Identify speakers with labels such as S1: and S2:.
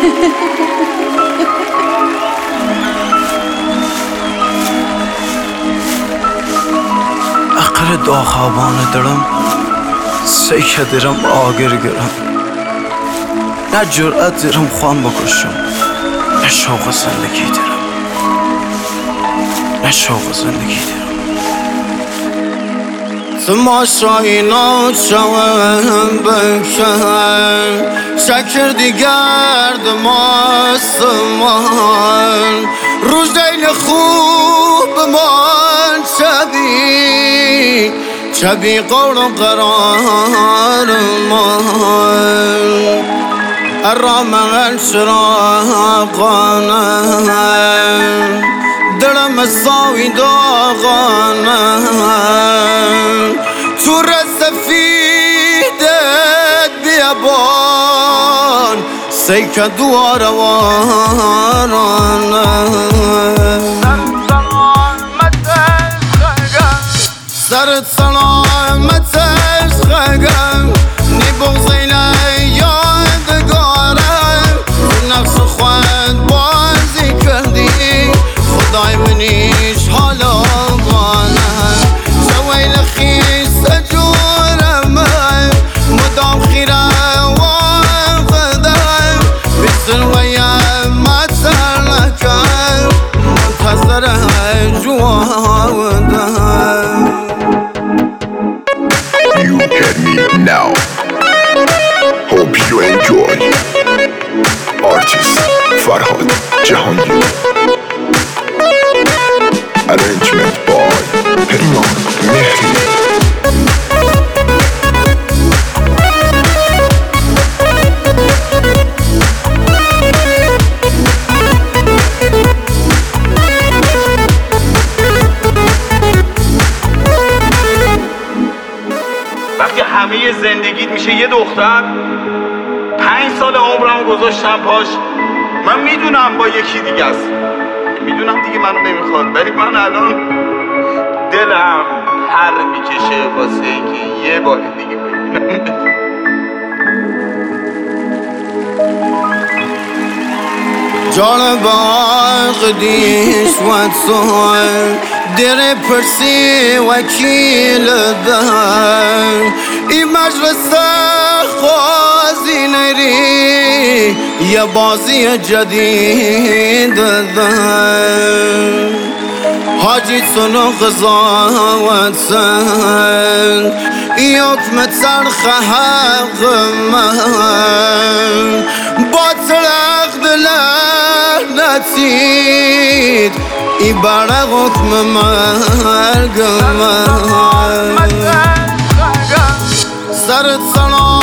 S1: اقر داخابانه دارم سیکه دیرم آگر گرم نه جرأت دیرم خوان بکشم نه شوق زندگی دیرم نه شوق زندگی دیرم تماشای ناچوهم بکن شکر دیگرد ماستمان روز دیل خوب من چبی قول و قرار من الرامن شراقانه دلم ساوی داغانه تو رسفیدت بیابان سیکه دوارانه سرت سلامت عشقم نی بغضینه یادگارم نقص خود بازی کردی خدای منیش حالا بانم سویل خیست جورم مدام خیره و قدم بسر ویم مطر نکن منتظر جوادم.
S2: You get me now. Hope you enjoy. Artist Farhad Jahangir. Arrangement by Penman Mehdi.
S3: همه زندگیت میشه یه دختر 5 سال عمرم گذاشتم پاش من میدونم با یکی دیگه است میدونم دیگه منو نمیخواد ولی من الان دلم پر میکشه واسه اینکه یه بار دیگه ببینم
S1: جان باغ دیش و سوال در پرسی وکیل دهن این مجلس خوازی نری یه بازی جدید دهن حاجی سنو قضاوت سن یکم ترخ حق من باطل عقد لعنتید ای بر حکم مرگ من سرت سلام